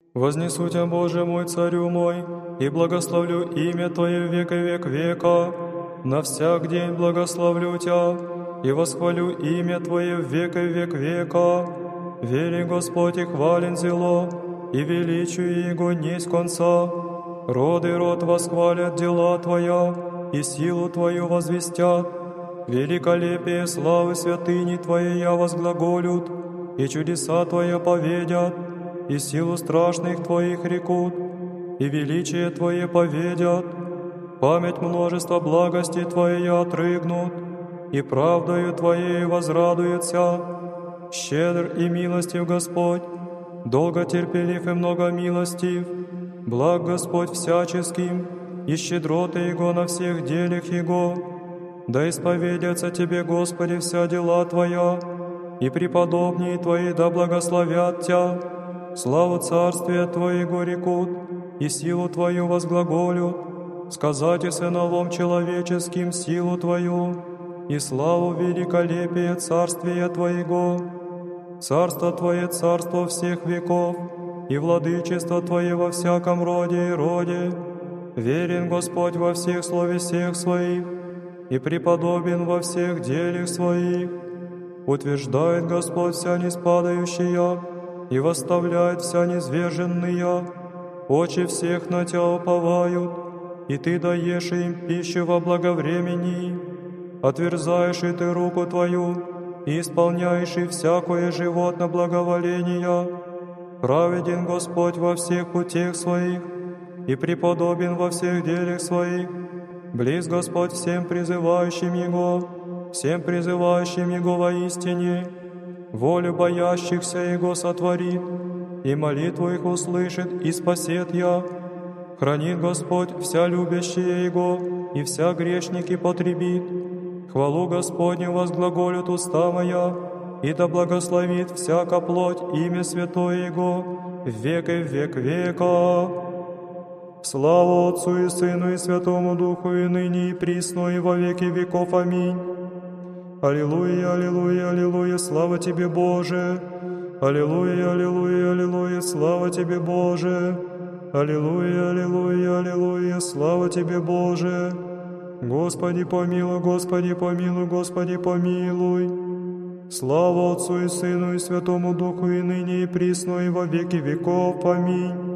Вознесу Тебя, Боже мой, Царю мой, и благословлю имя Твое в век и век века. На всяк день благословлю Тебя, и восхвалю имя Твое в век и век века. Велик Господь и хвален зело, и величию Его несть конца. Род и род восхвалят дела Твоя, и силу Твою возвестят. Великолепие славы святыни Твоей я возглаголют, и чудеса Твоя поведят, и силу страшных Твоих рекут, и величие Твое поведят. Память множества благости Твоей отрыгнут, и правдою Твоей возрадуются. Щедр и милостив Господь, долго терпелив и много милостив, благ Господь всяческим, и щедроты Его на всех делях Его. Да исповедятся Тебе, Господи, вся дела Твоя, и преподобнее Твои да благословят Тя. Славу Царствия Твоего рекут, и силу Твою возглаголют. Сказать и сыновом человеческим силу Твою, и славу великолепия Царствия Твоего. Царство Твое — царство всех веков, и владычество Твое во всяком роде и роде. Верен Господь во всех словесях Своих, и преподобен во всех делах Своих. Утверждает Господь вся неспадающая, и восставляет вся низверженная. Очи всех на Тя уповают, и Ты даешь им пищу во благовремении. Отверзаешь и Ты руку Твою, и исполняешь и всякое животное благоволение. Праведен Господь во всех путях Своих, и преподобен во всех делах Своих. Близ Господь всем призывающим Его, всем призывающим Его воистине. Волю боящихся Его сотворит, и молитву их услышит и спасет я. Хранит Господь вся любящая Его, и вся грешники потребит. Хвалу Господню возглаголют уста моя, и да благословит всяка плоть имя святое Его в век и в век века. Слава Отцу и Сыну и Святому Духу, и ныне и присно, и во веки веков. Аминь. Аллилуйя, аллилуйя, аллилуйя, слава Тебе, Боже! Аллилуйя, аллилуйя, аллилуйя, слава Тебе, Боже! Аллилуйя, аллилуйя, аллилуйя, слава Тебе, Боже! Господи помилуй, Господи помилуй, Господи помилуй! Слава Отцу и Сыну и Святому Духу, и ныне и присно, и во веки веков. Аминь.